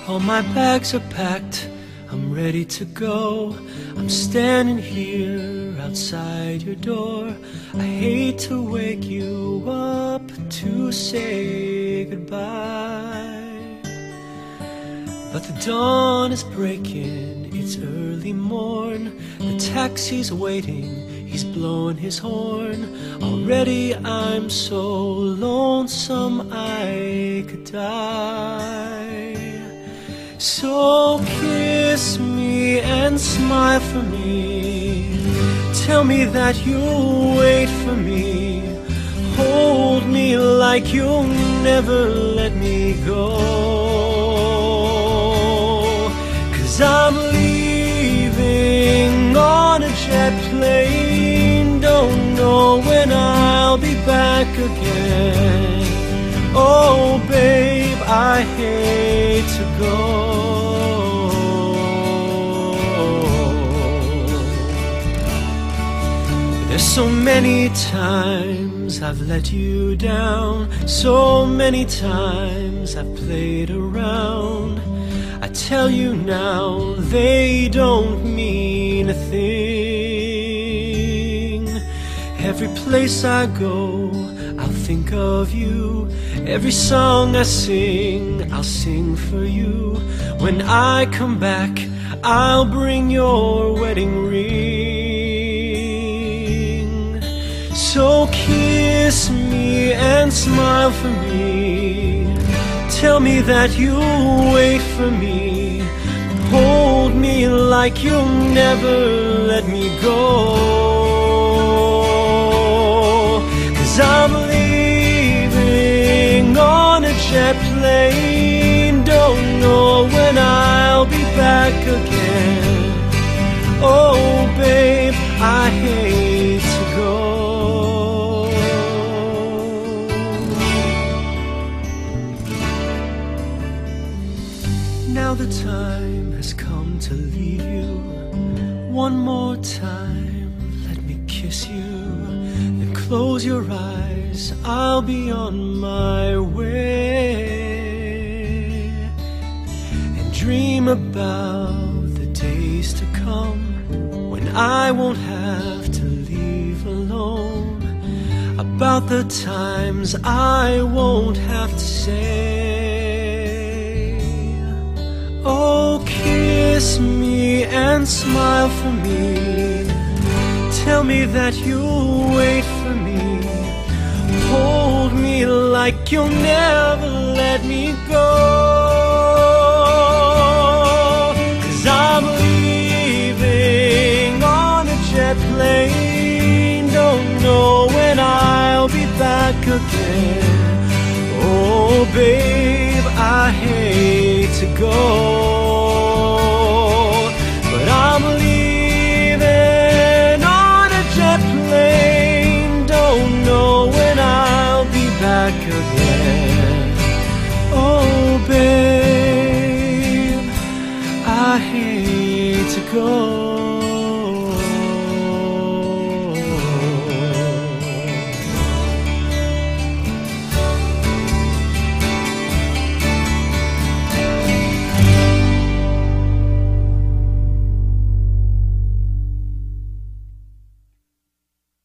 All my bags are packed, I'm ready to go. I'm standing here outside your door. I hate to wake you up to say goodbye, but the dawn is breaking, it's early morn. The taxi's waiting, he's blowing his horn. Already I'm so lonesome I could die. So kiss me and smile for me. Tell me that you'll wait for me. Hold me like you'll never let me go. 'Cause I'm leaving on a jet plane. Don't know when I'll be back again. Oh babe, I hate to go. There's so many times I've let you down. So many times I've played around. I tell you now, they don't mean a thing. Every place I go, I'll think of you. Every song I sing, I'll sing for you. When I come back, I'll bring your wedding ring. So kiss me and smile for me. Tell me that you'll wait for me. Hold me like you'll never let me go. 'Cause I'm leaving on a jet plane. Don't know when I'll be back again. Oh babe, I hate to go. Now the time has come to leave you. One more time, let me kiss you. Then close your eyes, I'll be on my way. And dream about the days to come, when I won't have to leave alone. About the times I won't have to say, oh, kiss me and smile for me. Tell me that you'll wait for me. Hold me like you'll never let me go. 'Cause I'm leaving on a jet plane. Don't know when I'll be back again. Oh babe, I hate to go.